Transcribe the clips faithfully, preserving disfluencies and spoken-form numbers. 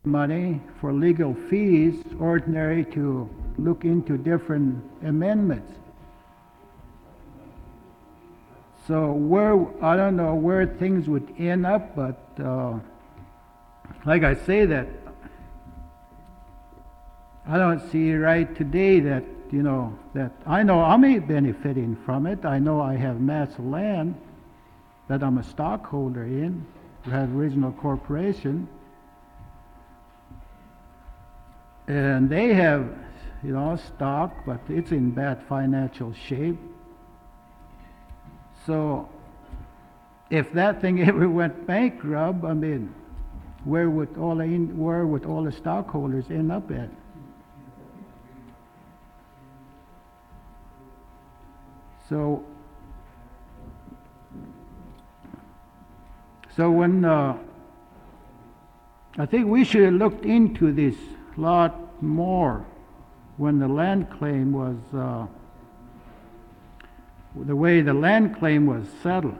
money for legal fees ordinary to look into different amendments. So where, I don't know where things would end up, but uh, like I say that, I don't see right today that, you know, that I know I'm benefiting from it. I know I have mass land that I'm a stockholder in, we have Regional Corporation. And they have, you know, stock, but it's in bad financial shape. So if that thing ever went bankrupt, I mean, where would all the in, where would all the stockholders end up at? So, so when uh, I think we should have looked into this lot more when the land claim was uh, the way the land claim was settled.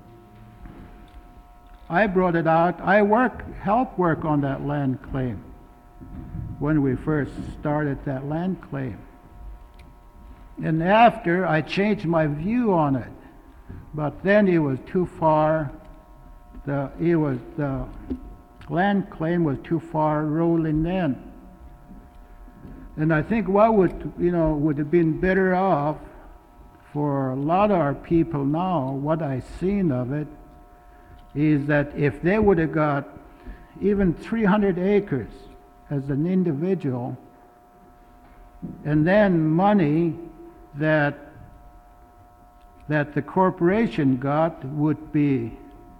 I brought it out. I work, helped work on that land claim when we first started that land claim. And after, I changed my view on it. But then it was too far. The, it was, the land claim was too far rolling in. And I think what would, you know, would have been better off for a lot of our people now, what I've seen of it, is that if they would have got even three hundred acres as an individual, and then money that that the corporation got would be,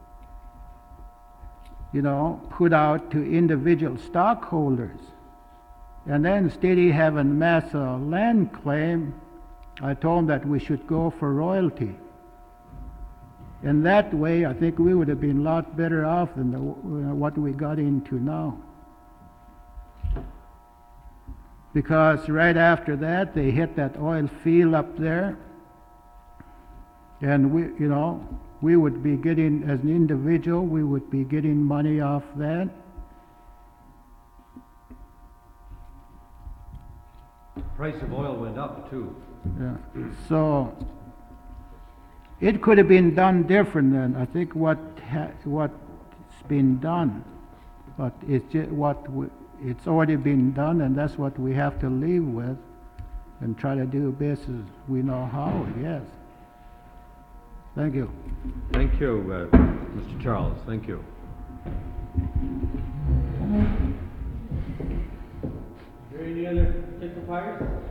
you know, put out to individual stockholders. And then instead of having mass uh, land claim, I told them that we should go for royalty. And that way, I think we would have been a lot better off than the, you know, what we got into now. Because right after that, they hit that oil field up there. And we, you know, we would be getting, as an individual, we would be getting money off that. The price of oil went up too. Yeah. So it could have been done different than I think what ha what's been done, but it's just what we, it's already been done, and that's what we have to live with, and try to do best as we know how. Yes. Thank you. Thank you, uh, Mister Charles. Thank you. Is there any other testifiers?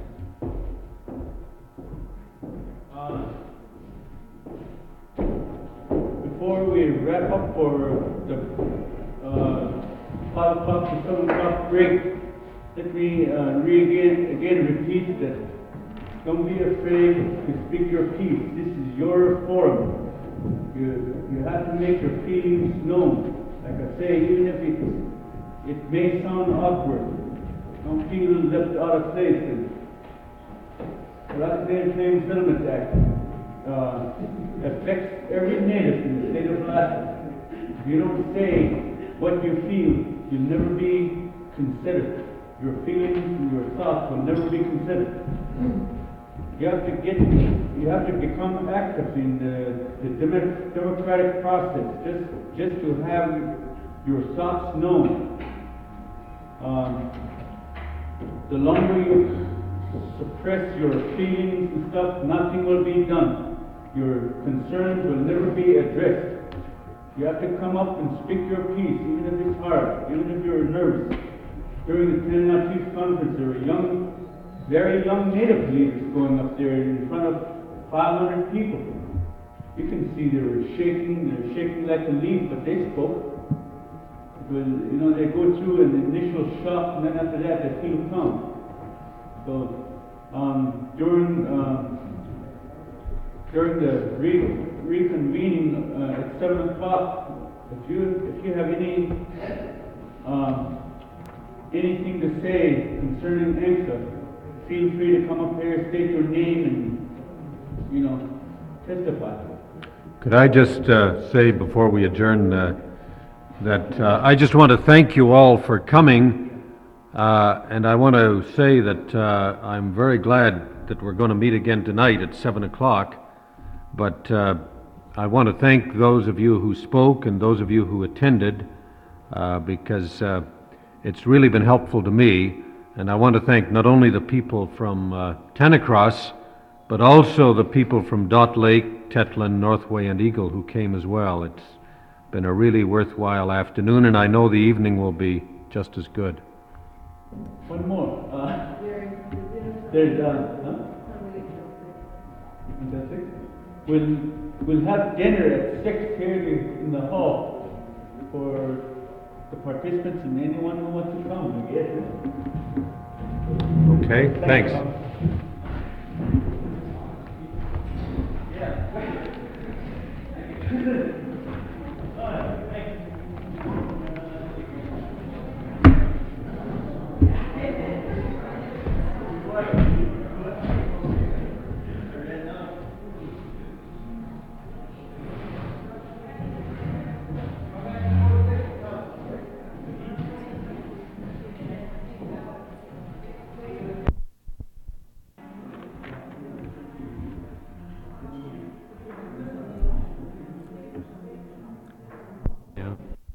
Uh, before we wrap up for the uh, five o'clock to seven o'clock break, let me uh, re again, again repeat that don't be afraid to speak your piece. This is your forum. You, you have to make your feelings known. Like I say, even if it, it may sound awkward, don't feel left out of place. And the Alaska Claims Settlement Act uh, affects every native in the state of Alaska. If you don't say what you feel, you'll never be considered. Your feelings and your thoughts will never be considered. You have to get, you have to become active in the, the dem democratic process, just, just to have your thoughts known. Um, the longer you suppress your feelings and stuff, nothing will be done. Your concerns will never be addressed. You have to come up and speak your piece, even if it's hard, even if you're nervous. During the Tanana Chiefs Conference, there were young, very young Native leaders going up there in front of five hundred people. You can see they were shaking, they were shaking like a leaf, but they spoke. It was, you know, they go through an initial shock, and then after that, they feel calm. So um, during uh, during the re reconvening uh, at seven o'clock, if you if you have any uh, anything to say concerning A N C A, feel free to come up here, state your name, and you know testify. Could I just uh, say before we adjourn, uh, that uh, I just want to thank you all for coming, uh, and I want to say that uh, I'm very glad that we're going to meet again tonight at seven o'clock, but uh, I want to thank those of you who spoke and those of you who attended, uh, because uh, it's really been helpful to me, and I want to thank not only the people from uh, Tanacross, but also the people from Dot Lake, Tetlin, Northway, and Eagle who came as well. It's been a really worthwhile afternoon, and I know the evening will be just as good. One more. Uh, there's, uh, huh? That's it? We'll, we'll have dinner at six here in the hall for the participants and anyone who wants to come, I guess. Okay, thanks. Yeah.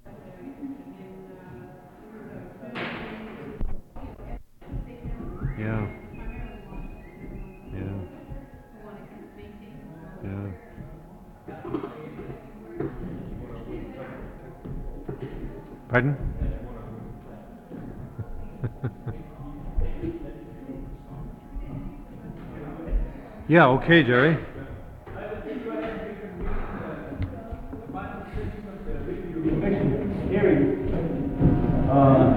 Yeah. Yeah. Yeah. Pardon? Yeah, okay, Jerry. Hearing. Uh,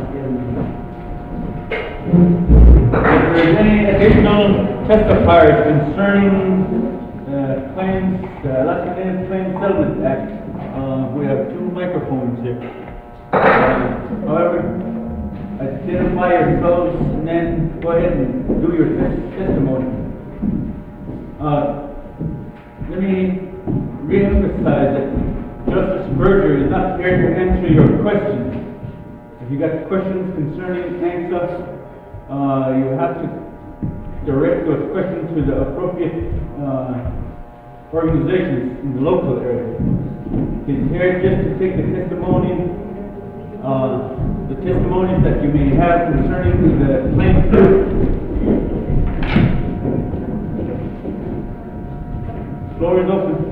if there's any additional testifiers concerning uh, claims, the Alaska Native Claims Settlement Act, uh, we have two microphones here. Uh, however, identify yourselves and then go ahead and do your tes- testimony. Uh, let me re-emphasize that Justice Berger is not here to answer your questions. If you got questions concerning A N C S A, uh, you have to direct those questions to the appropriate uh, organizations in the local area. He's here just to take the testimony, uh, the testimonies that you may have concerning the claims. Floor is open.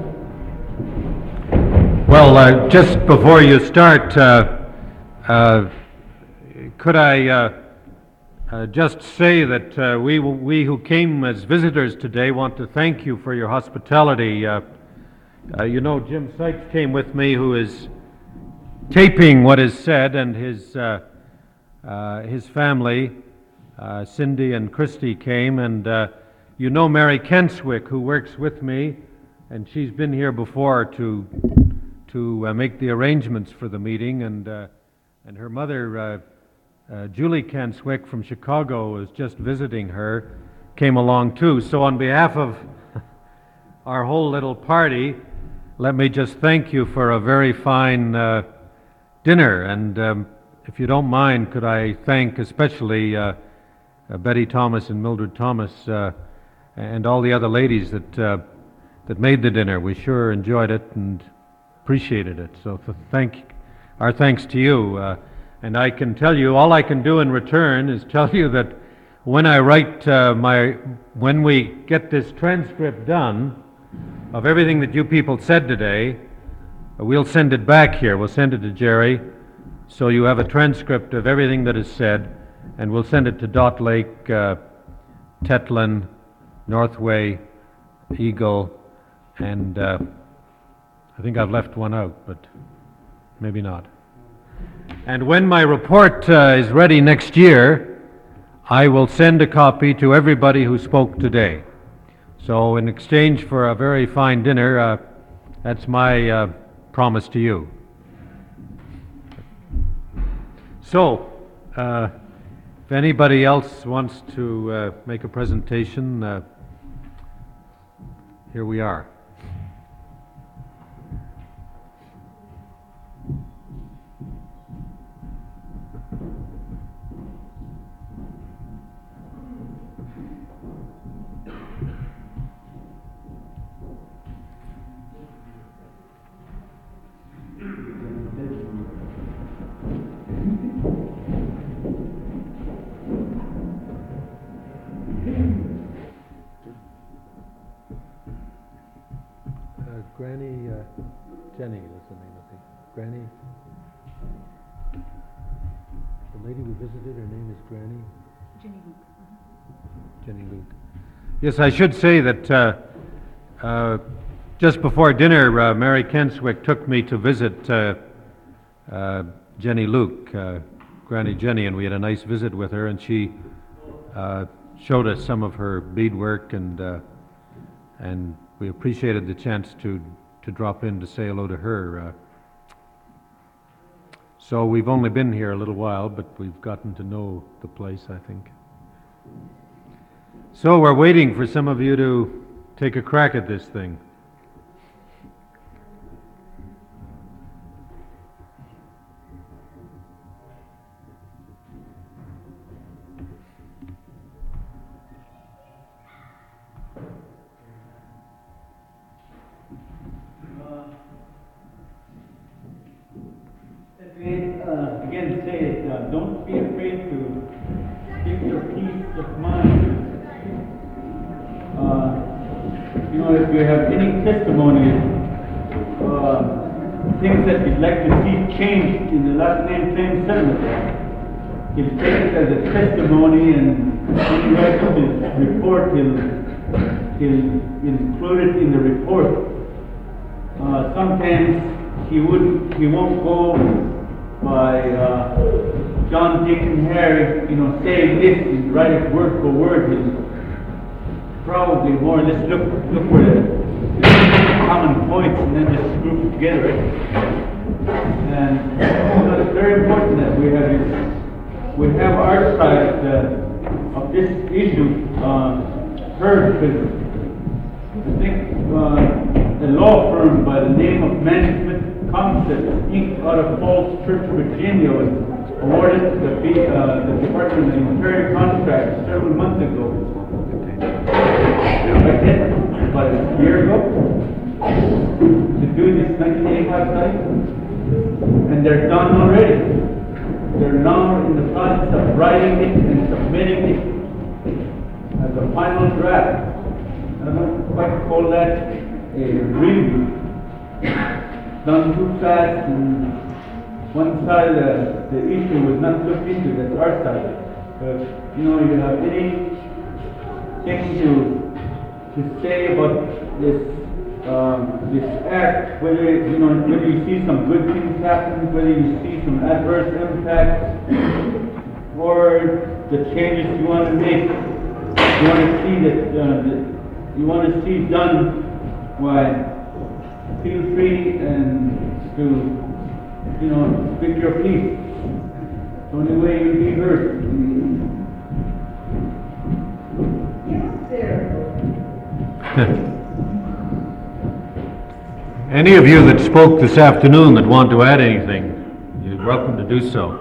Well, uh, just before you start, uh, uh, could I uh, uh, just say that uh, we, we who came as visitors today want to thank you for your hospitality. Uh, uh, you know, Jim Sykes came with me, who is taping what is said, and his, uh, uh, his family, uh, Cindy and Christy, came, and uh, you know Mary Kenswick, who works with me, and she's been here before to to uh, make the arrangements for the meeting, and uh, and her mother, uh, uh, Julie Kenswick from Chicago, is just visiting her, came along too. So on behalf of our whole little party, let me just thank you for a very fine uh, dinner, and um, if you don't mind, could I thank especially uh, uh, Betty Thomas and Mildred Thomas uh, and all the other ladies that uh, that made the dinner. We sure enjoyed it and appreciated it. So th- thank our thanks to you. Uh, and I can tell you, all I can do in return is tell you that when I write uh, my, when we get this transcript done of everything that you people said today, uh, we'll send it back here. We'll send it to Jerry, so you have a transcript of everything that is said, and we'll send it to Dot Lake, uh, Tetlin, Northway, Eagle, and uh, I think I've left one out, but maybe not. And when my report uh, is ready next year, I will send a copy to everybody who spoke today. So in exchange for a very fine dinner, uh, that's my uh, promise to you. So, uh, if anybody else wants to uh, make a presentation, uh, here we are. lady we visited, her name is Granny? Jenny Luke. Jenny Luke. Yes, I should say that uh, uh, just before dinner, uh, Mary Kenswick took me to visit uh, uh, Jenny Luke, uh, Granny Jenny, and we had a nice visit with her, and she uh, showed us some of her beadwork, and uh, and we appreciated the chance to to drop in to say hello to her. Uh, so we've only been here a little while, but we've gotten to know the place, I think. So we're waiting for some of you to take a crack at this thing. Again, uh, again, say it, uh, don't be afraid to give your peace of mind. Uh, you know, if you have any testimonies, uh, things that you'd like to see changed in the last name claim settlement, he'll take it as a testimony, and when he writes up his report, he'll, he'll include it in the report. Uh, sometimes he wouldn't, he won't go by uh, John, Dick, and Harry, you know, saying this and write it word for word. He'll probably more or less look look for the common points and then just group it together. And you know, it's very important that we have this, we have our side uh, of this issue uh, heard, because I think uh, a law firm by the name of Management Concepts, Incorporated out of Falls Church, Virginia, was awarded the, uh, the Department of the Interior contract several months ago. Right then, about a year ago, to do this nineteen eighty-five site, and they're done already. They're now in the process of writing it and submitting it as a final draft. I don't quite call that a review. Done too fast, and one side of the, the issue was not looked into, that's our side. But, you know, you have anything to to say about this um, this act, whether, you know, whether you see some good things happen, whether you see some adverse impacts, or the changes you want to make, you want to see that, uh, that you want to see done, why, feel free and to, you know, speak your piece. It's the only way you'll be heard. Yes, sir. Any of you that spoke this afternoon that want to add anything, you're welcome to do so.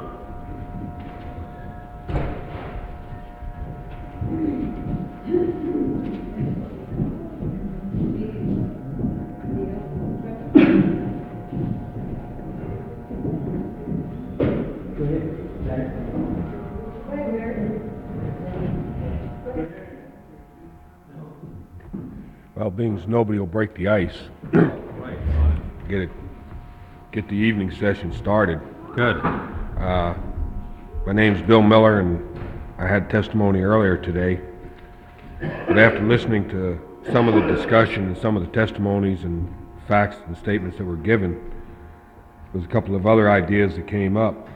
Well, being as nobody will break the ice, get it, get the evening session started. Good. Uh, my name's Bill Miller, and I had testimony earlier today. But after listening to some of the discussion and some of the testimonies and facts and statements that were given, there's a couple of other ideas that came up.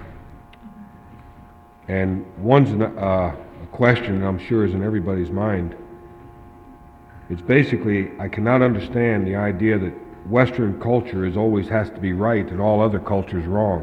And one's an, uh, a question I'm sure is in everybody's mind. It's basically, I cannot understand the idea that Western culture is always has to be right and all other cultures wrong.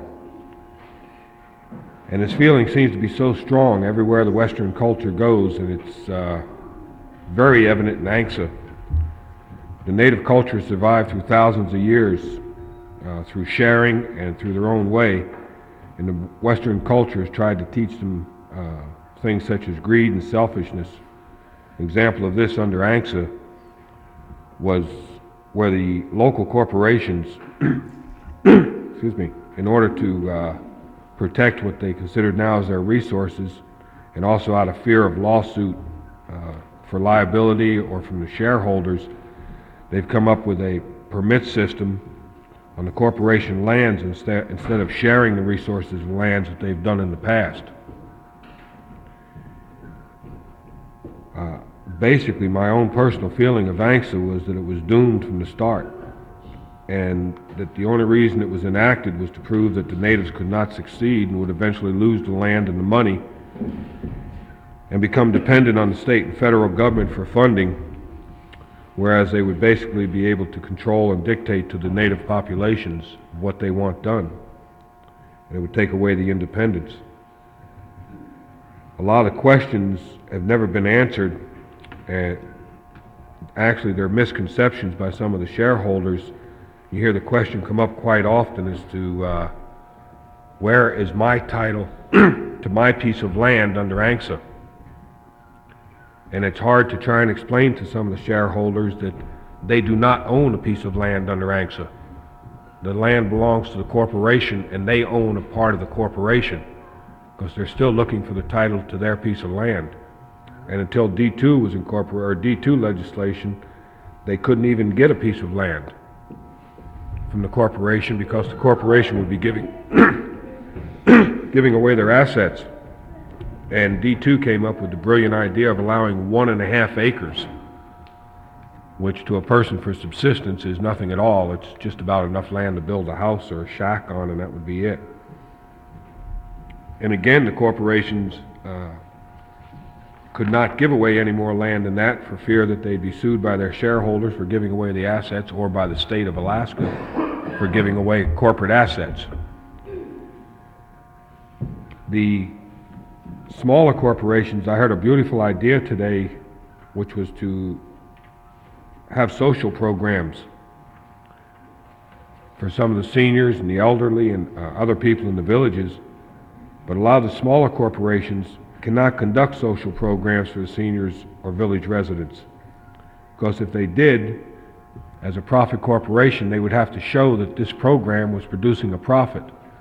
And this feeling seems to be so strong everywhere the Western culture goes, and it's uh, very evident in ANCSA. The native culture survived through thousands of years uh, through sharing and through their own way, and the Western culture has tried to teach them uh, things such as greed and selfishness. An example of this under ANCSA was where the local corporations, excuse me, in order to uh, protect what they considered now as their resources, and also out of fear of lawsuit uh, for liability or from the shareholders, they've come up with a permit system on the corporation lands instead, instead of sharing the resources and lands that they've done in the past. basically my own personal feeling of ANCSA was that it was doomed from the start, and that the only reason it was enacted was to prove that the natives could not succeed and would eventually lose the land and the money and become dependent on the state and federal government for funding, whereas they would basically be able to control and dictate to the native populations what they want done. And it would take away the independence. A lot of questions have never been answered, and actually there are misconceptions by some of the shareholders. You hear the question come up quite often as to uh, where is my title to my piece of land under ANCSA? And it's hard to try and explain to some of the shareholders that they do not own a piece of land under ANCSA. The land belongs to the corporation, and they own a part of the corporation, because they're still looking for the title to their piece of land. And until D two was incorporated, or D two legislation, they couldn't even get a piece of land from the corporation, because the corporation would be giving giving away their assets. And D two came up with the brilliant idea of allowing one and a half acres, which to a person for subsistence is nothing at all. It's just about enough land to build a house or a shack on, and that would be it. And again, the corporations uh, could not give away any more land than that for fear that they'd be sued by their shareholders for giving away the assets, or by the state of Alaska for giving away corporate assets. The smaller corporations, I heard a beautiful idea today, which was to have social programs for some of the seniors and the elderly and uh, other people in the villages. But a lot of the smaller corporations cannot conduct social programs for the seniors or village residents, because if they did, as a profit corporation, they would have to show that this program was producing a profit.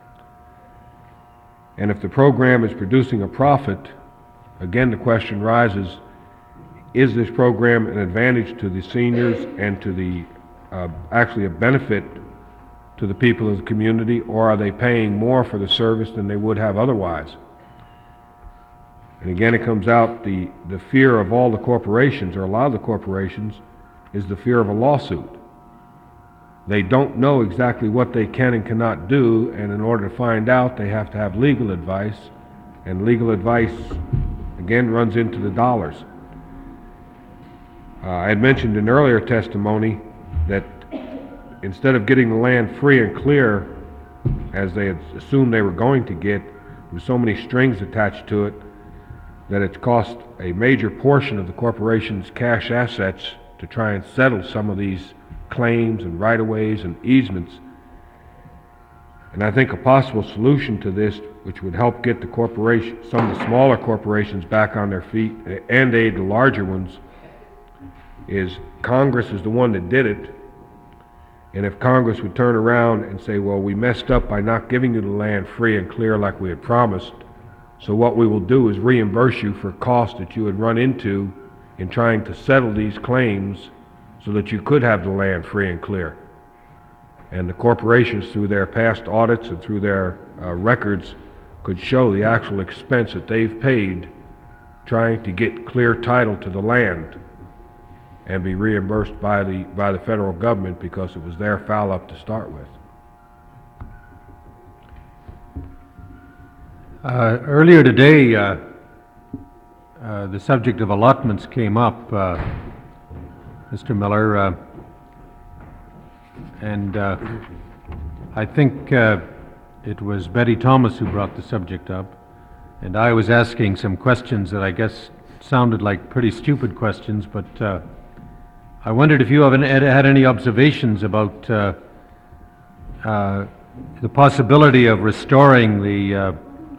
And if the program is producing a profit, again the question rises, is this program an advantage to the seniors and to the, uh, actually a benefit to the people of the community, or are they paying more for the service than they would have otherwise? And again, it comes out, the, the fear of all the corporations, or a lot of the corporations, is the fear of a lawsuit. They don't know exactly what they can and cannot do, and in order to find out, they have to have legal advice, and legal advice, again, runs into the dollars. Uh, I had mentioned in earlier testimony that instead of getting the land free and clear, as they had assumed they were going to get, with so many strings attached to it, that it's cost a major portion of the corporation's cash assets to try and settle some of these claims and right-of-ways and easements. And I think a possible solution to this, which would help get the corporation, some of the smaller corporations back on their feet and aid the larger ones, is Congress is the one that did it. And if Congress would turn around and say, well, we messed up by not giving you the land free and clear like we had promised, so what we will do is reimburse you for costs that you had run into in trying to settle these claims so that you could have the land free and clear. And the corporations, through their past audits and through their uh, records, could show the actual expense that they've paid trying to get clear title to the land, and be reimbursed by the by the federal government because it was their foul up to start with. Uh, earlier today, uh, uh, the subject of allotments came up, uh, Mister Miller, uh, and uh, I think uh, it was Betty Thomas who brought the subject up, and I was asking some questions that I guess sounded like pretty stupid questions, but uh, I wondered if you have any, had any observations about uh, uh, the possibility of restoring the uh,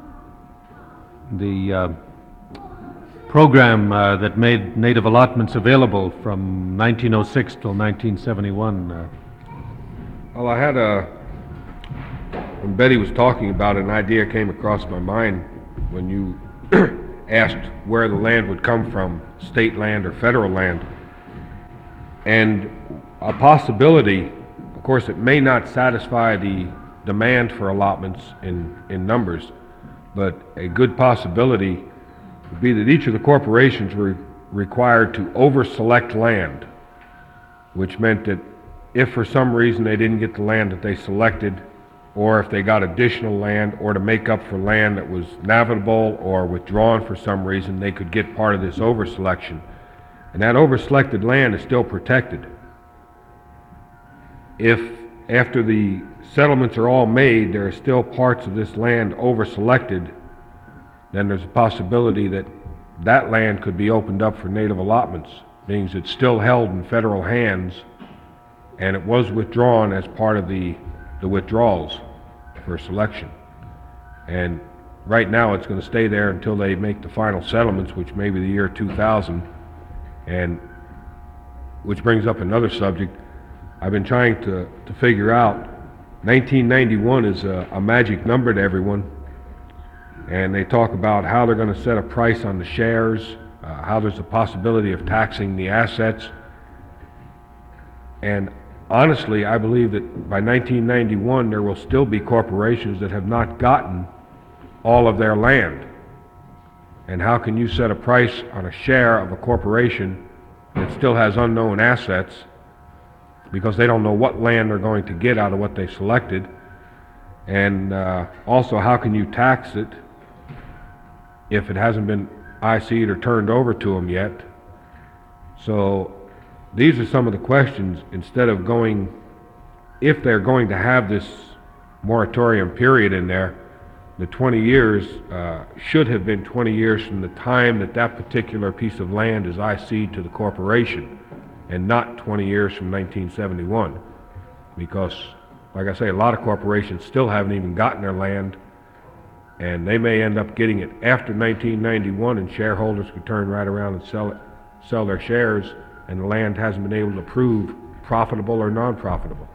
the uh, program uh, that made native allotments available from nineteen oh six till nineteen seventy-one. Uh. Well, I had a, when Betty was talking about it, an idea came across my mind when you asked where the land would come from, state land or federal land. And a possibility, of course, it may not satisfy the demand for allotments in, in numbers, but a good possibility would be that each of the corporations re- required to over-select land, which meant that if for some reason they didn't get the land that they selected, or if they got additional land, or to make up for land that was navigable or withdrawn for some reason, they could get part of this over-selection. And that over-selected land is still protected. If after the settlements are all made, there are still parts of this land over-selected, then there's a possibility that that land could be opened up for native allotments, meaning it's still held in federal hands, and it was withdrawn as part of the, the withdrawals for selection. And right now it's going to stay there until they make the final settlements, which may be the year two thousand, and which brings up another subject. I've been trying to, to figure out, nineteen ninety-one is a, a magic number to everyone, and they talk about how they're going to set a price on the shares, uh, how there's a possibility of taxing the assets. And honestly, I believe that by nineteen ninety-one there will still be corporations that have not gotten all of their land. And how can you set a price on a share of a corporation that still has unknown assets, because they don't know what land they're going to get out of what they selected? And uh, also, how can you tax it if it hasn't been I C'd or turned over to them yet? So these are some of the questions. Instead of going, if they're going to have this moratorium period in there, the twenty years uh, should have been twenty years from the time that that particular piece of land is I C'd to the corporation, and not twenty years from nineteen seventy-one. Because, like I say, a lot of corporations still haven't even gotten their land, and they may end up getting it after nineteen ninety-one, and shareholders could turn right around and sell it, sell their shares, and the land hasn't been able to prove profitable or non-profitable.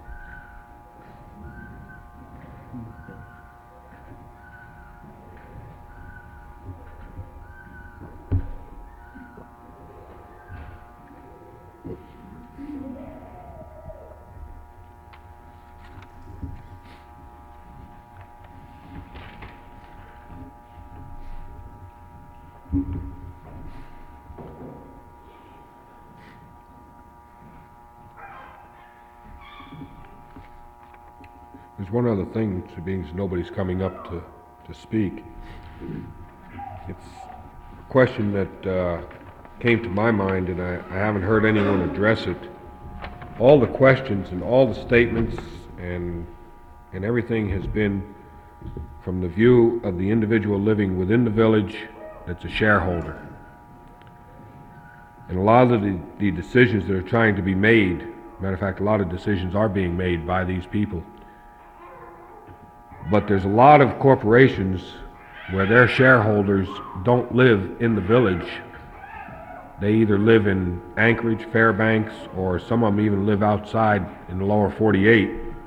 There's one other thing, being nobody's coming up to, to speak. It's a question that uh, came to my mind, and I, I haven't heard anyone address it. All the questions and all the statements and, and everything has been from the view of the individual living within the village that's a shareholder. And a lot of the, the decisions that are trying to be made, matter of fact, a lot of decisions are being made by these people. But there's a lot of corporations where their shareholders don't live in the village. They either live in Anchorage, Fairbanks, or some of them even live outside in the lower forty-eight.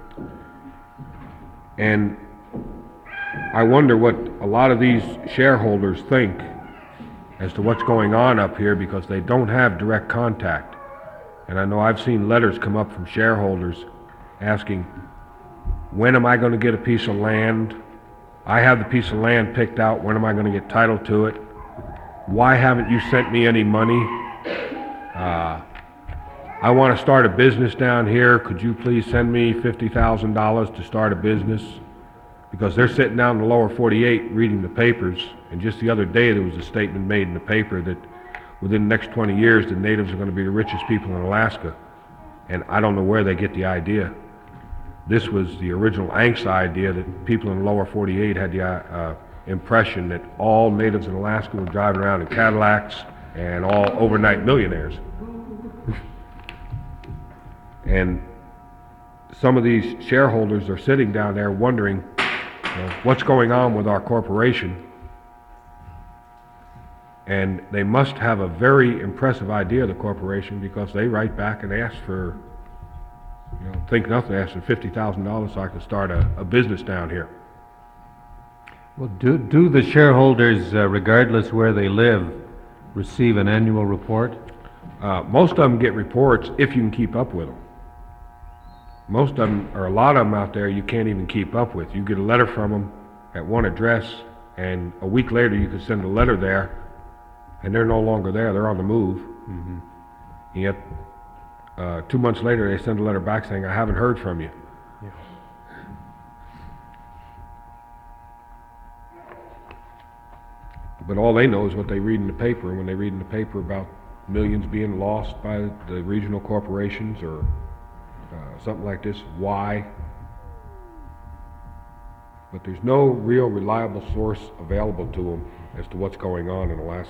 And I wonder what a lot of these shareholders think as to what's going on up here, because they don't have direct contact. And I know I've seen letters come up from shareholders asking, when am I going to get a piece of land? I have the piece of land picked out. When am I going to get title to it? Why haven't you sent me any money? Uh, I want to start a business down here. Could you please send me fifty thousand dollars to start a business? Because they're sitting down in the lower forty-eight reading the papers, and just the other day there was a statement made in the paper that within the next twenty years the natives are going to be the richest people in Alaska. And I don't know where they get the idea. This was the original Angst idea, that people in the lower forty-eight had the uh, impression that all natives in Alaska were driving around in Cadillacs and all overnight millionaires. And some of these shareholders are sitting down there wondering, you know, what's going on with our corporation? And they must have a very impressive idea of the corporation, because they write back and ask for, you know, think nothing, ask for fifty thousand dollars so I can start a, a business down here. Well, do, do the shareholders, uh, regardless where they live, receive an annual report? Uh, most of them get reports if you can keep up with them. Most of them, or a lot of them out there, you can't even keep up with. You get a letter from them at one address, and a week later you can send a letter there, and they're no longer there, they're on the move. And yet, uh, two months later, they send a letter back saying, I haven't heard from you. But all they know is what they read in the paper, and when they read in the paper about millions being lost by the regional corporations or uh, something like this, why? But there's no real reliable source available to them as to what's going on in Alaska.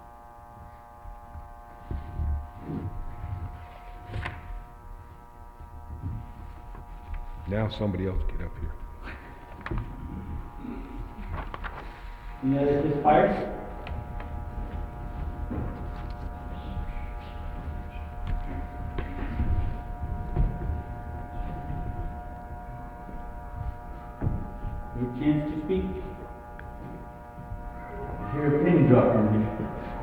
Now somebody else get up here. Any other just fires? Your chance to speak. I hear a pin drop in here.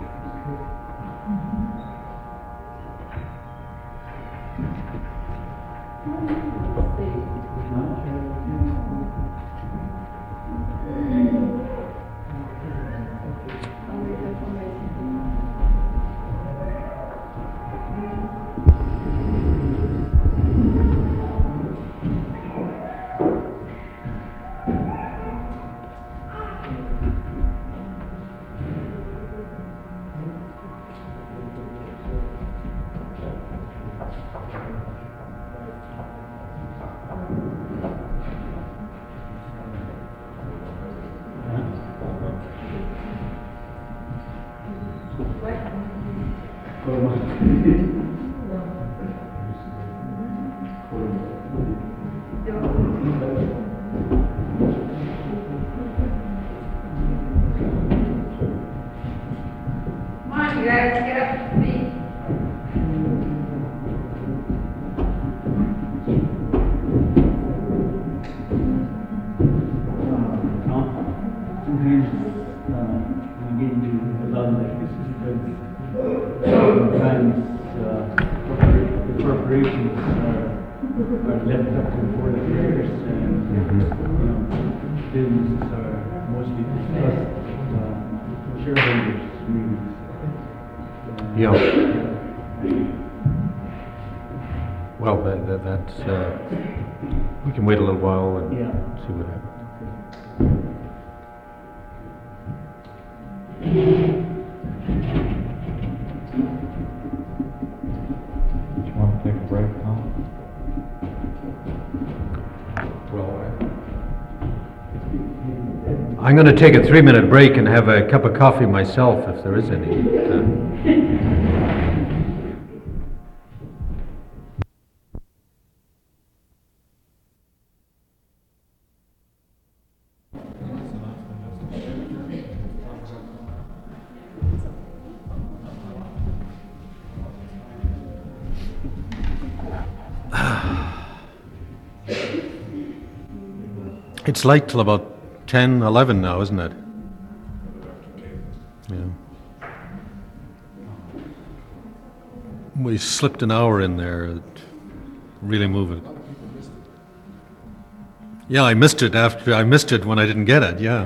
Come on, you guys, get up to speak. Sometimes, uh, we get into a lot like this is because sometimes, uh, corpora- the corporations are, are left up to the board of directors and, you know, businesses are mostly discussed, uh, shareholders meetings. Yeah. Well, that, that, that's, uh, we can wait a little while and Yeah. see what happens. Do you want to take a break, Tom? Well, I'm going to take a three-minute break and have a cup of coffee myself, if there is any. Uh, It's late till about ten, eleven now, isn't it? Yeah. We slipped an hour in there. Really moving. Yeah, I missed it after, I missed it when I didn't get it, yeah.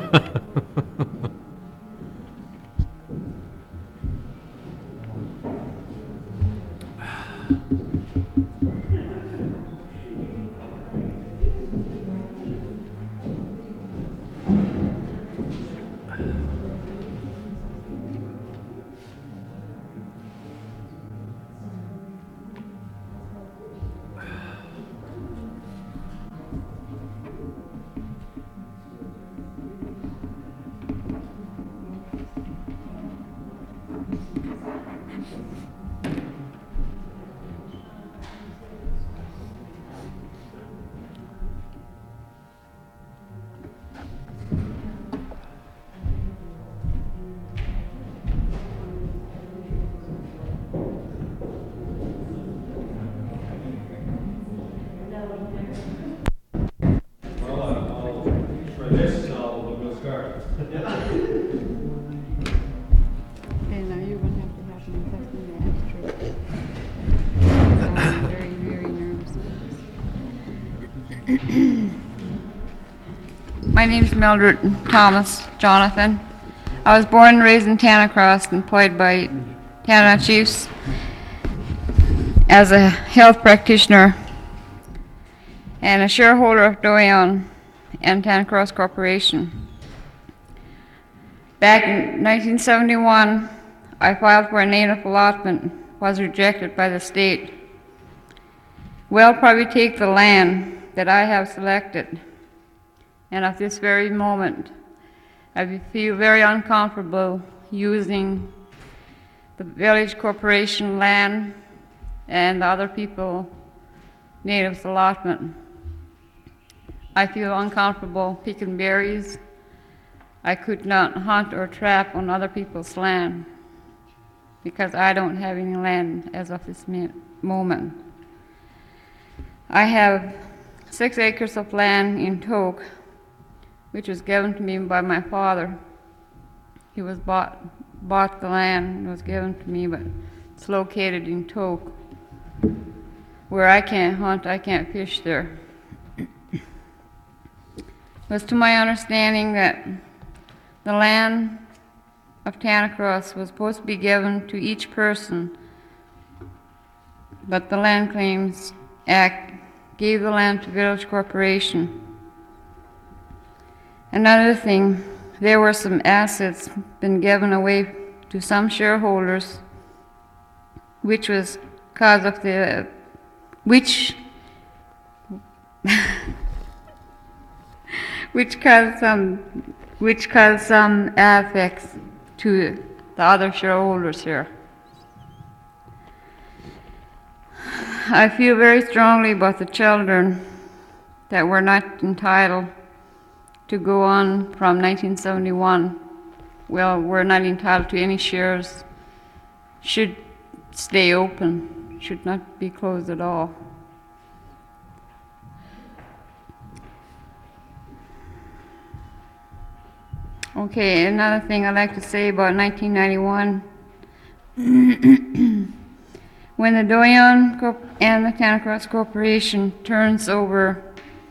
Okay, now you're gonna have to have me testing the abstract. I'm very, very nervous about this. My name's Mildred Thomas Jonathan. I was born and raised in Tanacross, employed by Tanana Chiefs as a health practitioner and a shareholder of Doyon and Tanacross Corporation. Back in nineteen seventy-one, I filed for a native allotment, was rejected by the state. Will probably take the land that I have selected, and at this very moment, I feel very uncomfortable using the village corporation land and the other people natives allotment. I feel uncomfortable picking berries. I could not hunt or trap on other people's land because I don't have any land as of this moment. I have six acres of land in Tok, which was given to me by my father. He was bought, bought the land and was given to me, but it's located in Tok, where I can't hunt, I can't fish there. It was to my understanding that the land of Tanacross was supposed to be given to each person, but the Land Claims Act gave the land to Village Corporation. Another thing, there were some assets been given away to some shareholders, which was cause of the, which, which caused some, which caused some effects to the other shareholders here. I feel very strongly about the children that were not entitled to go on from nineteen seventy-one. Well, we're not entitled to any shares, should stay open, should not be closed at all. Okay, another thing I'd like to say about nineteen ninety-one. When the Doyon Corp and the Tanacross Corporation turns over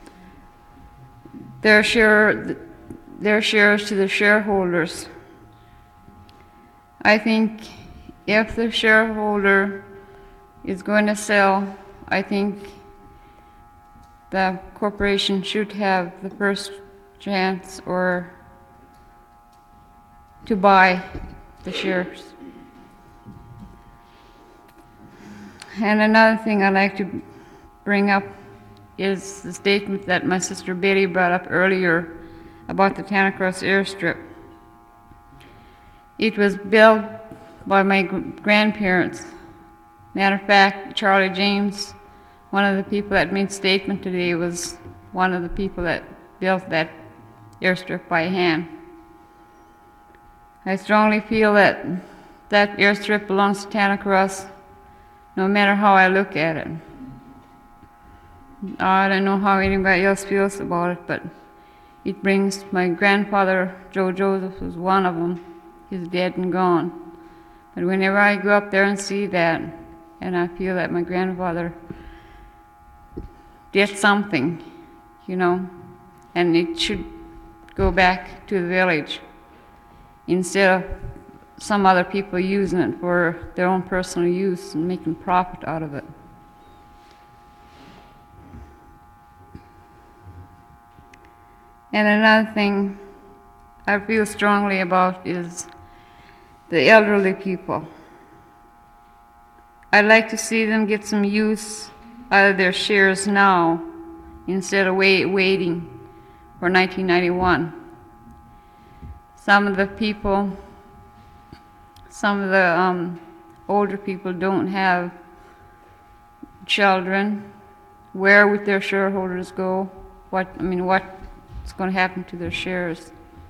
their share, their shares to the shareholders, I think if the shareholder is going to sell, I think the corporation should have the first chance or to buy the shares. And another thing I'd like to bring up is the statement that my sister Betty brought up earlier about the Tanacross airstrip. It was built by my grandparents. Matter of fact, Charlie James, one of the people that made statement today, was one of the people that built that airstrip by hand. I strongly feel that that airstrip belongs to Tanacross, no matter how I look at it. I don't know how anybody else feels about it, but it brings my grandfather, Joe Joseph, was one of them. He's dead and gone. But whenever I go up there and see that, and I feel that my grandfather did something, you know, and it should go back to the village instead of some other people using it for their own personal use and making profit out of it. And another thing I feel strongly about is the elderly people. I'd like to see them get some use out of their shares now instead of wait, waiting for nineteen ninety-one. Some of the people Some of the um, older people don't have children. Where would their shareholders go? What, I mean, what's going to happen to their shares?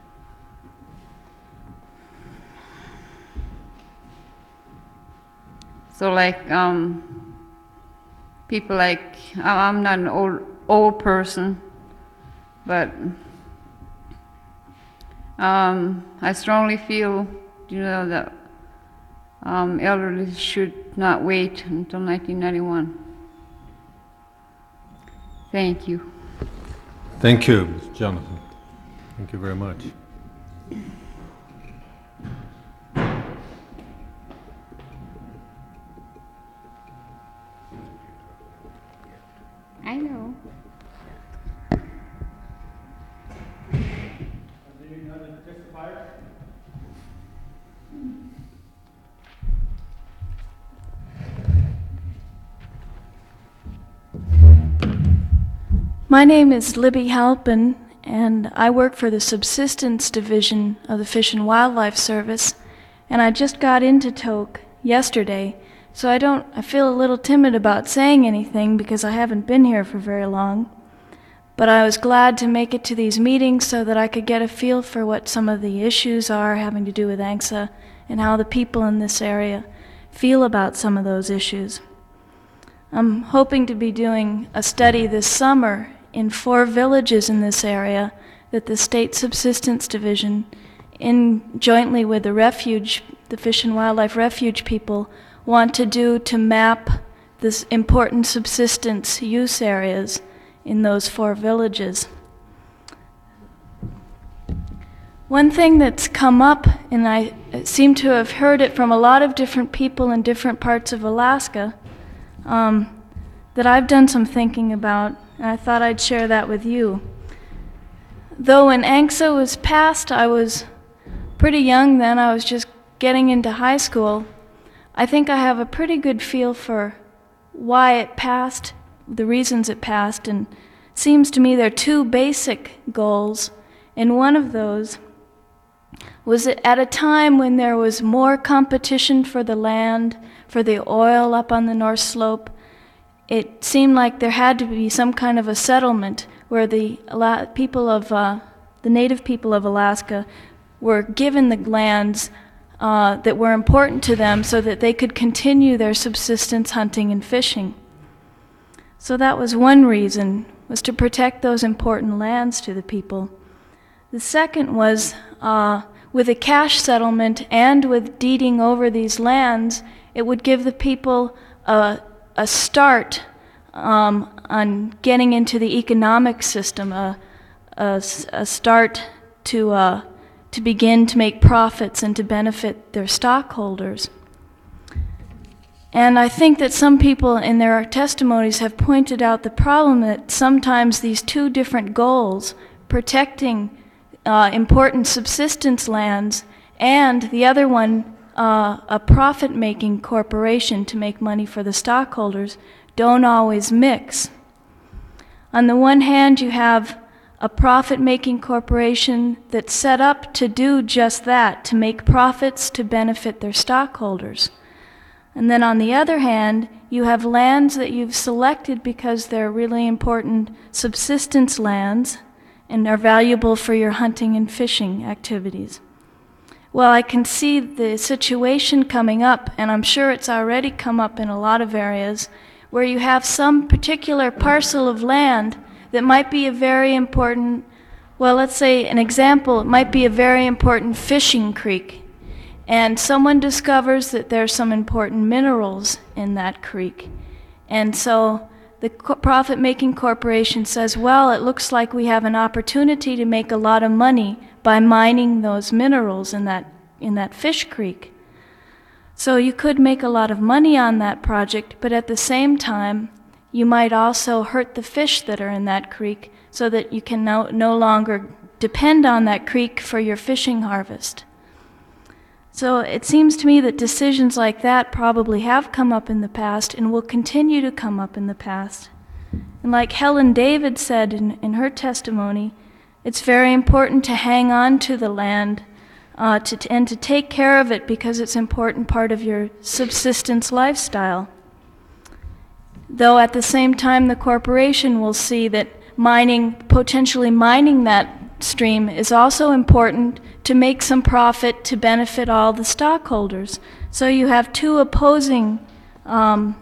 So like um, people like, I'm not an old, old person, but um, I strongly feel, you know, that Um, elderly should not wait until nineteen ninety-one. Thank you. Thank you, Miz Jonathan. Thank you very much. My name is Libby Halpin, and I work for the Subsistence Division of the Fish and Wildlife Service, and I just got into Tok yesterday, so I don't, I feel a little timid about saying anything because I haven't been here for very long. But I was glad to make it to these meetings so that I could get a feel for what some of the issues are having to do with ANCSA and how the people in this area feel about some of those issues. I'm hoping to be doing a study this summer in four villages in this area that the State Subsistence Division, in jointly with the refuge, the Fish and Wildlife Refuge people, want to do to map this important subsistence use areas in those four villages. One thing that's come up, and I seem to have heard it from a lot of different people in different parts of Alaska, um, that I've done some thinking about, and I thought I'd share that with you. Though when ANCSA was passed, I was pretty young then, I was just getting into high school, I think I have a pretty good feel for why it passed, the reasons it passed, and it seems to me there are two basic goals, and one of those was that at a time when there was more competition for the land, for the oil up on the North Slope, it seemed like there had to be some kind of a settlement where the Ala- people of, uh, the native people of Alaska were given the lands uh, that were important to them so that they could continue their subsistence hunting and fishing. So that was one reason, was to protect those important lands to the people. The second was, uh, with a cash settlement and with deeding over these lands, it would give the people a, a start um, on getting into the economic system, a, a, a start to, uh, to begin to make profits and to benefit their stockholders. And I think that some people in their testimonies have pointed out the problem that sometimes these two different goals, protecting uh, important subsistence lands and the other one, uh, a profit-making corporation to make money for the stockholders, don't always mix. On the one hand, you have a profit-making corporation that's set up to do just that, to make profits to benefit their stockholders. And then on the other hand, you have lands that you've selected because they're really important subsistence lands and are valuable for your hunting and fishing activities. Well, I can see the situation coming up, and I'm sure it's already come up in a lot of areas, where you have some particular parcel of land that might be a very important, well, let's say an example, it might be a very important fishing creek. And someone discovers that there's some important minerals in that creek. And so the co- profit-making corporation says, well, it looks like we have an opportunity to make a lot of money by mining those minerals in that, in that fish creek. So you could make a lot of money on that project, but at the same time, you might also hurt the fish that are in that creek so that you can no, no longer depend on that creek for your fishing harvest. So it seems to me that decisions like that probably have come up in the past and will continue to come up in the past. And like Helen David said in, in her testimony, it's very important to hang on to the land uh, to, and to take care of it because it's an important part of your subsistence lifestyle. Though at the same time the corporation will see that mining, potentially mining that stream is also important to make some profit to benefit all the stockholders. So you have two opposing um,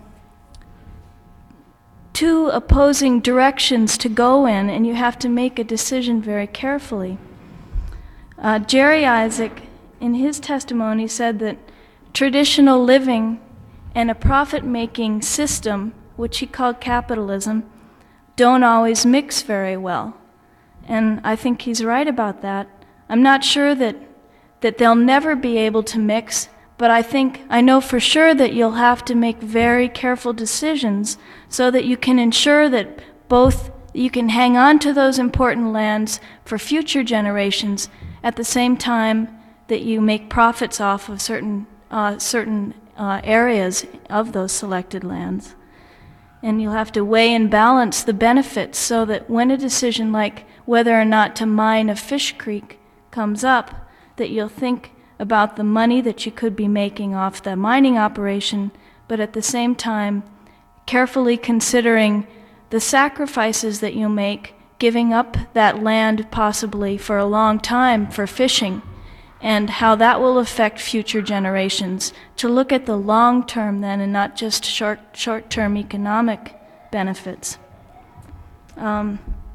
two opposing directions to go in, and you have to make a decision very carefully. Uh, Jerry Isaac, in his testimony, said that traditional living and a profit-making system, which he called capitalism, don't always mix very well. And I think he's right about that. I'm not sure that, that they'll never be able to mix, but I think, I know for sure that you'll have to make very careful decisions so that you can ensure that both you can hang on to those important lands for future generations at the same time that you make profits off of certain, uh, certain uh, areas of those selected lands. And you'll have to weigh and balance the benefits so that when a decision like whether or not to mine a fish creek comes up, that you'll think about the money that you could be making off the mining operation, but at the same time carefully considering the sacrifices that you make giving up that land possibly for a long time for fishing, and how that will affect future generations, to look at the long term then and not just short, short-term economic benefits. Um,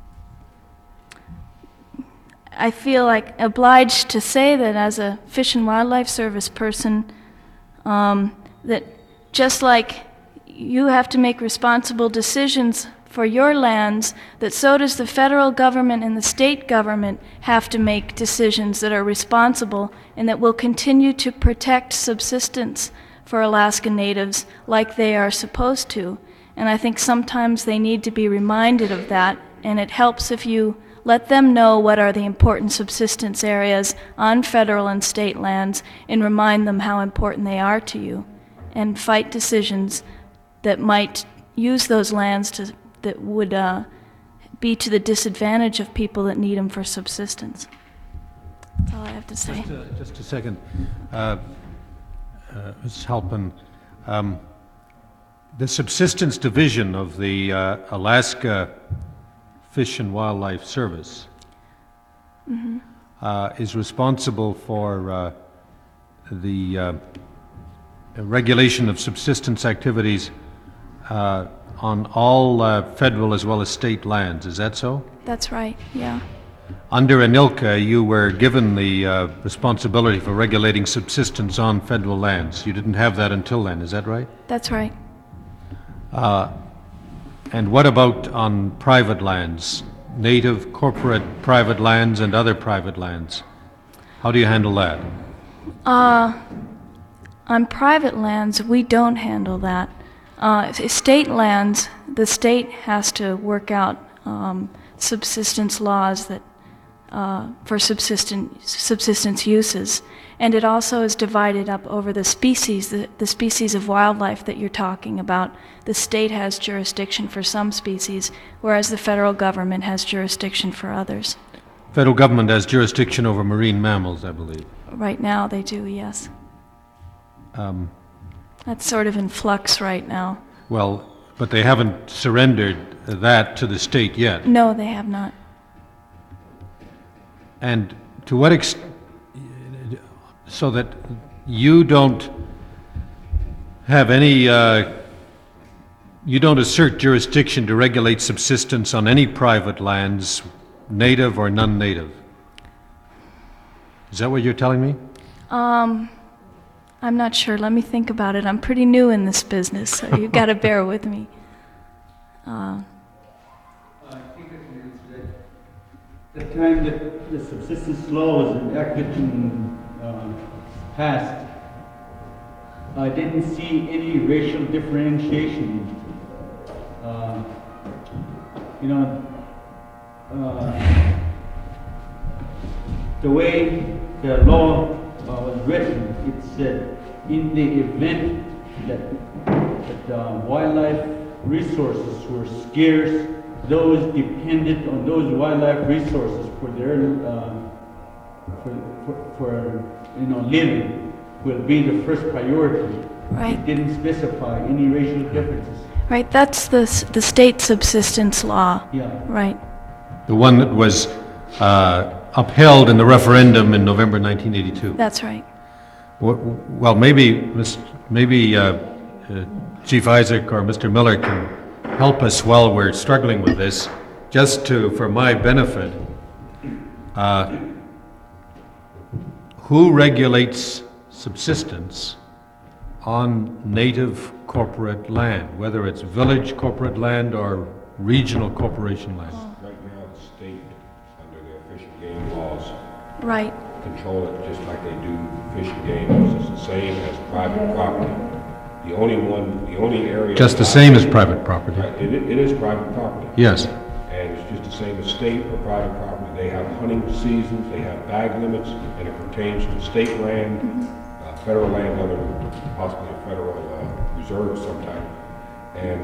I feel like obliged to say that as a Fish and Wildlife Service person, um, that just like you have to make responsible decisions for your lands, that so does the federal government and the state government have to make decisions that are responsible and that will continue to protect subsistence for Alaska Natives like they are supposed to. And I think sometimes they need to be reminded of that, and it helps if you let them know what are the important subsistence areas on federal and state lands and remind them how important they are to you, and fight decisions that might use those lands to that would uh, be to the disadvantage of people that need them for subsistence. That's all I have to say. Just, uh, just a second. Uh, uh, Miz Halpin, um, the subsistence division of the uh, Alaska Fish and Wildlife Service mm-hmm. uh, is responsible for uh, the uh, regulation of subsistence activities uh, on all uh, federal as well as state lands. Is that so? That's right, yeah. Under ANILCA, you were given the uh, responsibility for regulating subsistence on federal lands. You didn't have that until then, is that right? That's right. Uh, and what about on private lands, native, corporate private lands and other private lands? How do you handle that? Uh, on private lands, we don't handle that. Uh, state lands, the state has to work out um, subsistence laws that uh, for subsistence subsistence uses, and it also is divided up over the species, the, the species of wildlife that you're talking about. The state has jurisdiction for some species, whereas the federal government has jurisdiction for others. Federal government has jurisdiction over marine mammals, I believe. Right now, they do, yes. Um, That's sort of in flux right now. well, but they haven't surrendered that to the state yet. No, they have not. And to what extent, so that you don't have any, uh, you don't assert jurisdiction to regulate subsistence on any private lands, native or non-native. Is that what you're telling me? Um, I'm not sure. Let me think about it. I'm pretty new in this business, so you've got to bear with me. Uh, I think it means that the time that the subsistence law was enacted and uh, passed, I didn't see any racial differentiation. Uh, you know, uh, the way the law uh, was written, it said in the event that, that uh, wildlife resources were scarce, those dependent on those wildlife resources for their uh, for, for, for you know living will be the first priority. Right. It didn't specify any racial differences. right, that's the, s- the state subsistence law. Yeah. Right. The one that was uh, upheld in the referendum in November nineteen eighty-two. That's right. Wh- Well, maybe, Miss- maybe uh, uh, Chief Isaac or Mister Miller can help us while we're struggling with this, just to, for my benefit. Uh, Who regulates subsistence on native corporate land, whether it's village corporate land or regional corporation land? Right now, the state, under their fish and game laws, Right. control it just like they do fish and game. It's the same as private property. The only one, the only area... Just the same as private property? Right, it, it is private property. Yes. And it's just the same as state or private property. They have hunting seasons, they have bag limits, and it pertains to state land, uh, federal land, other, possibly a federal uh, reserve sometime. And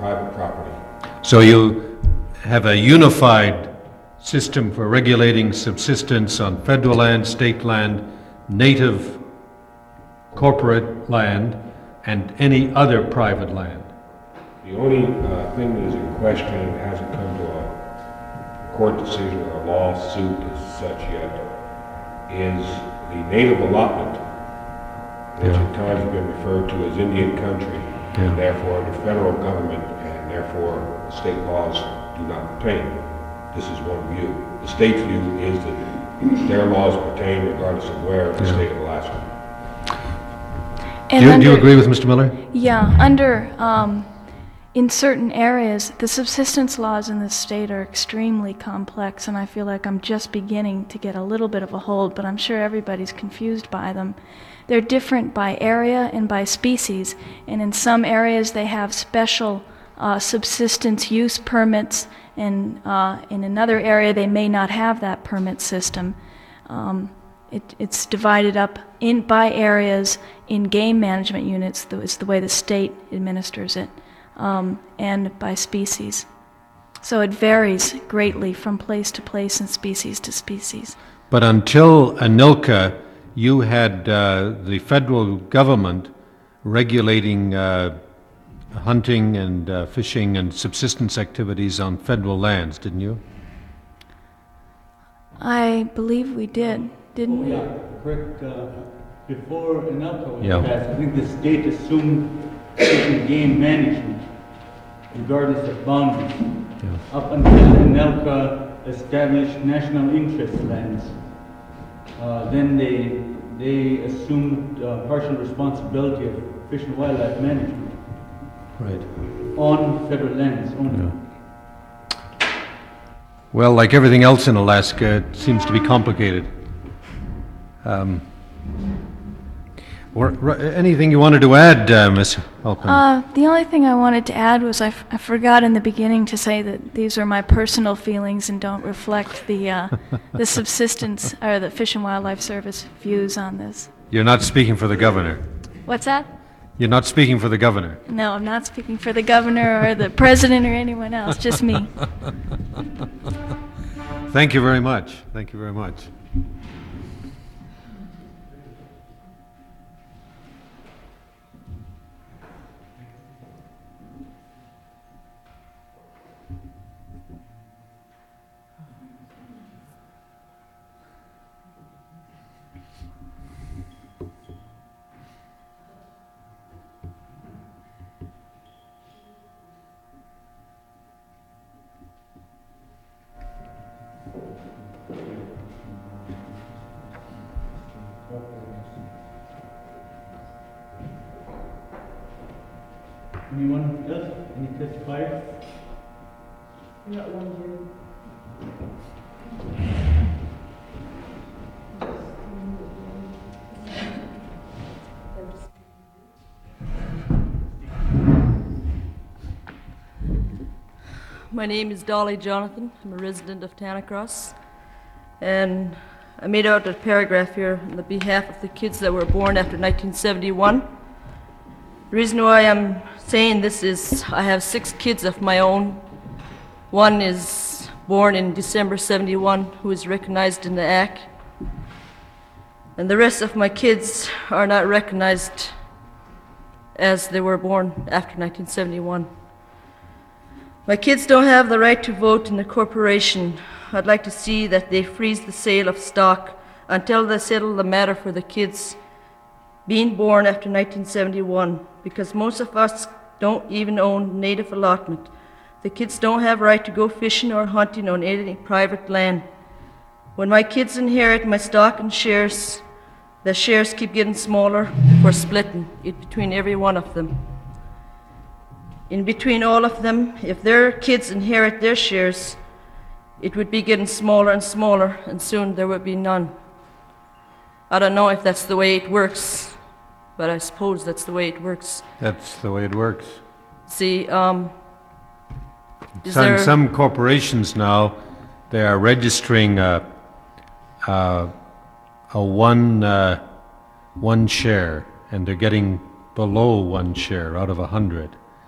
private property. So you have a unified system for regulating subsistence on federal land, state land, native corporate land, and any other private land. The only uh, thing that is in question and hasn't come to a court decision or a lawsuit as such yet is the native allotment, which Yeah. at times has been referred to as Indian country, Yeah. and therefore under federal government and therefore state laws do not pertain. This is one view. The state's view is that their laws pertain regardless of where in the Yeah. state of Alaska. And Do you, do you under- agree with Mister Miller? Yeah, under, um, in certain areas, the subsistence laws in this state are extremely complex, and I feel like I'm just beginning to get a little bit of a hold, but I'm sure everybody's confused by them. They're different by area and by species, and in some areas they have special uh, subsistence use permits, and uh, in another area they may not have that permit system. Um, It, it's divided up in by areas in game management units. That is the way the state administers it, um, and by species. So it varies greatly from place to place and species to species. But until ANILCA, you had uh, the federal government regulating uh, hunting and uh, fishing and subsistence activities on federal lands, didn't you? I believe we did, didn't we? Yeah, correct. Uh, before ANILCA was Yeah. passed, I think the state assumed certain game management, regardless of boundaries. Yeah. Up until ANILCA established national interest lands, uh, then they they assumed uh, partial responsibility of fish and wildlife management Right. on federal lands only. Yeah. Well, like everything else in Alaska, it seems to be complicated. Um, or, or anything you wanted to add, uh, Miz Halpern? Uh, the only thing I wanted to add was I, f- I forgot in the beginning to say that these are my personal feelings and don't reflect the uh, the subsistence or the Fish and Wildlife Service views on this. You're not speaking for the governor. What's that? You're not speaking for the governor. No, I'm not speaking for the governor or the president or anyone else, just me. Thank you very much. Thank you very much. Anyone else? Any testifiers? My name is Dolly Jonathan. I'm a resident of Tanacross. And I made out a paragraph here on the behalf of the kids that were born after nineteen seventy-one. The reason why I'm saying this is I have six kids of my own. One is born in December seventy-one, who is recognized in the A C. And the rest of my kids are not recognized as they were born after nineteen seventy-one. My kids don't have the right to vote in the corporation. I'd like to see that they freeze the sale of stock until they settle the matter for the kids being born after nineteen seventy-one, because most of us don't even own native allotment. The kids don't have right to go fishing or hunting on any private land. When my kids inherit my stock and shares, the shares keep getting smaller for splitting it between every one of them. In between all of them, if their kids inherit their shares, it would be getting smaller and smaller, and soon there would be none. I don't know if that's the way it works, but I suppose that's the way it works. That's the way it works. See, um, is Some, there... some corporations now, they are registering a, a, a one, uh, one share, and they're getting below one share out of a hundred.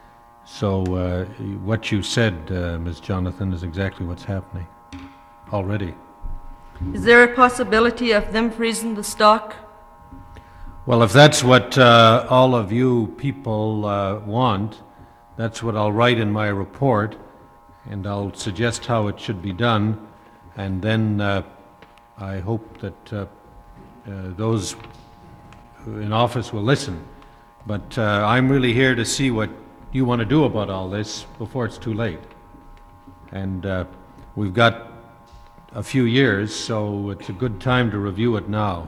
So uh, what you said, uh, Miz Jonathan, is exactly what's happening already. Is there a possibility of them freezing the stock? Well, if that's what uh, all of you people uh, want, that's what I'll write in my report, and I'll suggest how it should be done, and then uh, I hope that uh, uh, those in office will listen. But uh, I'm really here to see what you want to do about all this before it's too late. And uh, we've got a few years, so it's a good time to review it now.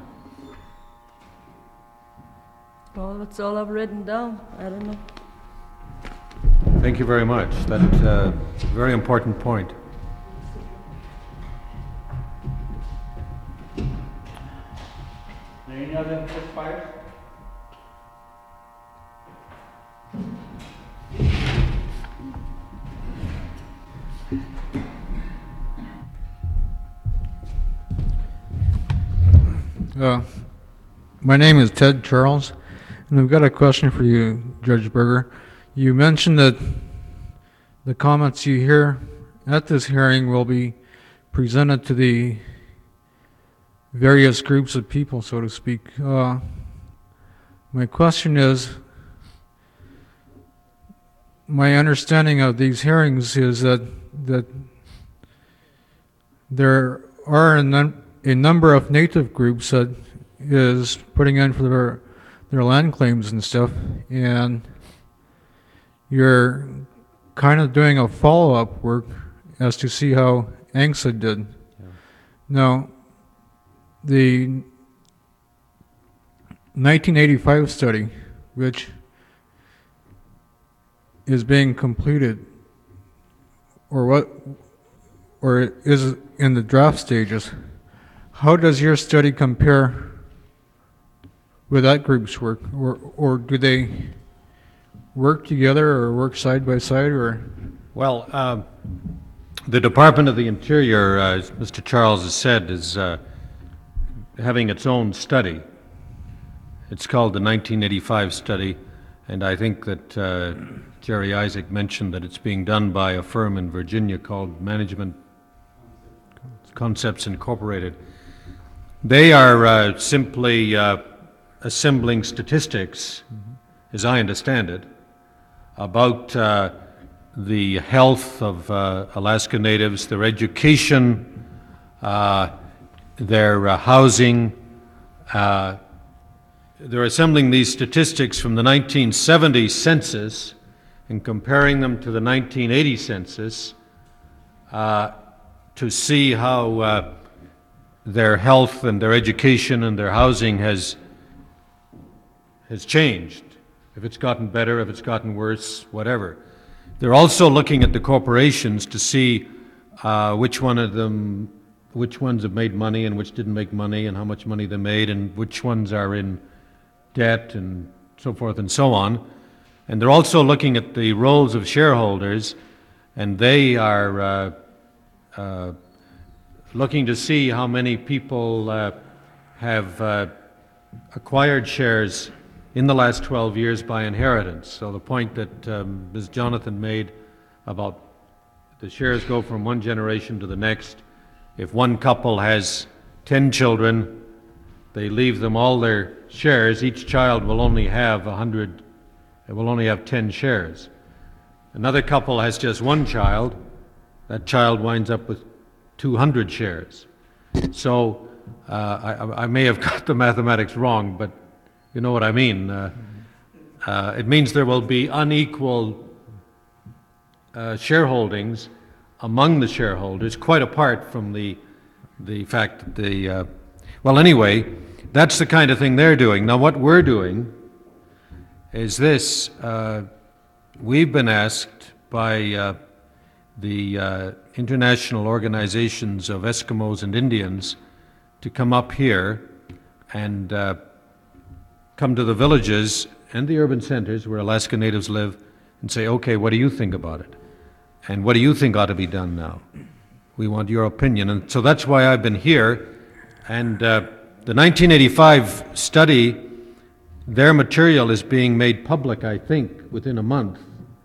Well, that's all I've written down. I don't know. Thank you very much. That's uh, a very important point. Any other testifiers? Uh, my name is Ted Charles, and I've got a question for you, Judge Berger. You mentioned that the comments you hear at this hearing will be presented to the various groups of people, so to speak. Uh, my question is, my understanding of these hearings is that that there are a, num a number of native groups that is putting in for their their land claims and stuff, and you're kind of doing a follow-up work as to see how A N C S A did. Yeah. Now, the nineteen eighty-five study, which is being completed, or what, or is in the draft stages, how does your study compare with that group's work, or or do they work together or work side by side, or? Well, uh, the Department of the Interior, uh, as Mister Charles has said, is uh, having its own study. It's called the nineteen eighty-five study, and I think that uh, Jerry Isaac mentioned that it's being done by a firm in Virginia called Management Concepts Incorporated. They are uh, simply uh, assembling statistics, mm-hmm. as I understand it, about uh, the health of uh, Alaska Natives, their education, uh, their uh, housing. Uh, they're assembling these statistics from the nineteen seventy census and comparing them to the nineteen eighty census uh, to see how uh, their health and their education and their housing has has changed. If it's gotten better, if it's gotten worse, whatever. They're also looking at the corporations to see uh, which one of them, which ones have made money and which didn't make money, and how much money they made, and which ones are in debt, and so forth and so on. And they're also looking at the roles of shareholders, and they are uh, uh, looking to see how many people uh, have uh, acquired shares in the last twelve years by inheritance. So the point that um, Miz Jonathan made about the shares go from one generation to the next. If one couple has ten children, they leave them all their shares. Each child will only have a hundred, it will only have ten shares. Another couple has just one child. That child winds up with two hundred shares. So uh, I, I may have got the mathematics wrong, but you know what I mean. Uh, uh, it means there will be unequal uh, shareholdings among the shareholders, quite apart from the the fact that the uh, well, anyway, that's the kind of thing they're doing. Now, what we're doing is this: uh, we've been asked by uh, the uh, international organizations of Eskimos and Indians to come up here and uh, come to the villages and the urban centers where Alaska Natives live and say, okay, what do you think about it? And what do you think ought to be done now? We want your opinion. And so that's why I've been here. And uh, the nineteen eighty-five study, their material is being made public, I think, within a month.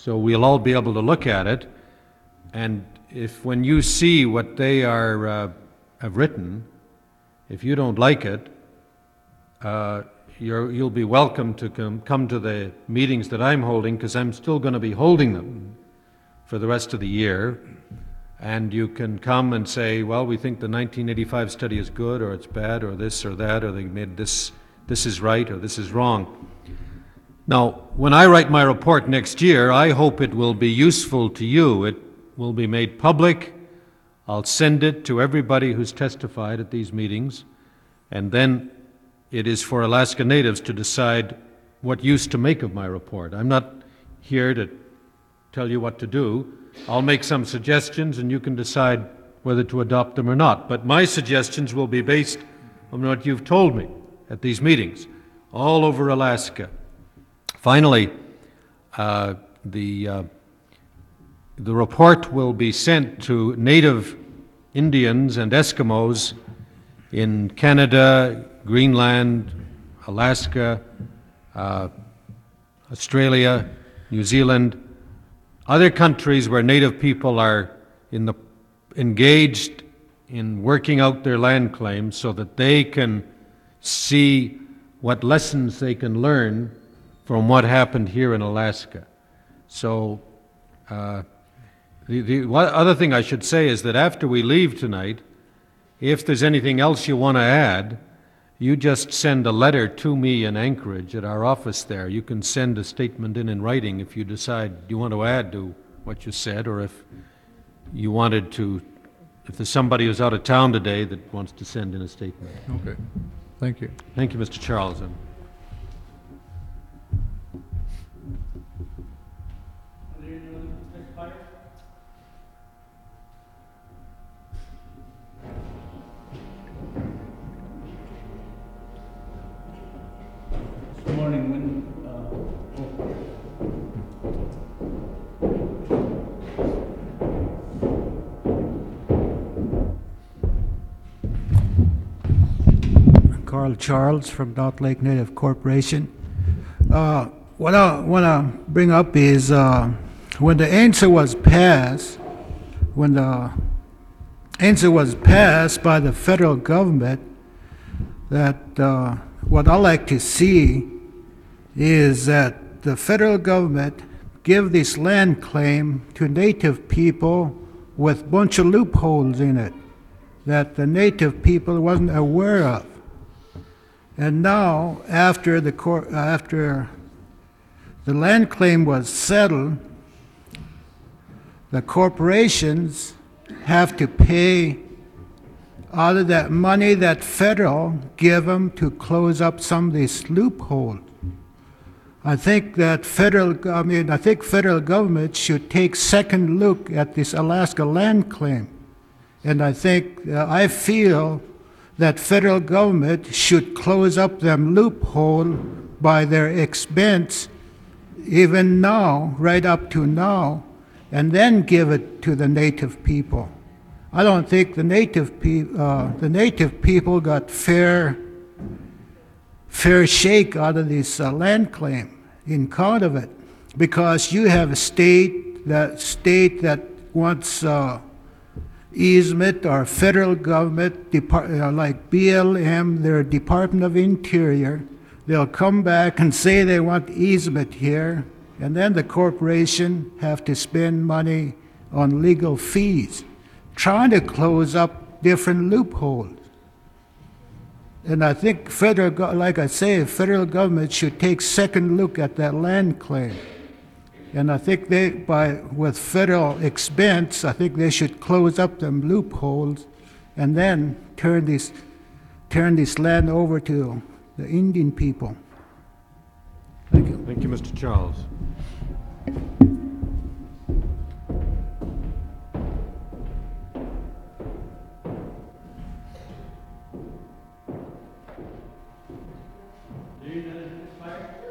So we'll all be able to look at it, and if when you see what they are uh, have written, if you don't like it, uh, you're, you'll be welcome to come, come to the meetings that I'm holding, because I'm still going to be holding them for the rest of the year. And you can come and say, well, we think the nineteen eighty-five study is good, or it's bad, or this or that, or they made this, this is right, or this is wrong. Now, when I write my report next year, I hope it will be useful to you. It will be made public. I'll send it to everybody who's testified at these meetings, and then it is for Alaska Natives to decide what use to make of my report. I'm not here to tell you what to do. I'll make some suggestions, and you can decide whether to adopt them or not. But my suggestions will be based on what you've told me at these meetings all over Alaska. Finally, uh, the, uh, the report will be sent to Native Indians and Eskimos in Canada, Greenland, Alaska, uh, Australia, New Zealand, other countries where Native people are in the, engaged in working out their land claims, so that they can see what lessons they can learn from what happened here in Alaska. So uh, the, the one other thing I should say is that after we leave tonight, if there's anything else you want to add, you just send a letter to me in Anchorage at our office there. You can send a statement in in writing if you decide you want to add to what you said, or if you wanted to, if there's somebody who's out of town today that wants to send in a statement. Okay. Thank you. Thank you, Mister Charles. Good morning. When, uh, oh. Carl Charles from Dot Lake Native Corporation. Uh, what I want to bring up is uh, when the A N S A was passed, when the A N S A was passed by the federal government, that uh, what I like to see is that the federal government give this land claim to Native people with a bunch of loopholes in it that the Native people wasn't aware of. And now, after the cor- after the land claim was settled, the corporations have to pay out of that money that federal give them to close up some of these loopholes. I think that federal, I mean, I think federal government should take second look at this Alaska land claim. And I think, uh, I feel that federal government should close up them loophole by their expense, even now, right up to now, and then give it to the Native people. I don't think the Native, pe- uh, the Native people got fair fair shake out of this uh, land claim in count of it, because you have a state that state that wants uh, easement, or federal government, depart, uh, like B L M, their Department of Interior, they'll come back and say they want easement here, and then the corporation have to spend money on legal fees, trying to close up different loopholes. And I think federal, go- like I say, federal government should take second look at that land claim. And I think they, by with federal expense, I think they should close up them loopholes, and then turn this, turn this land over to the Indian people. Thank you. Thank you, Mister Charles. Do you know this fire?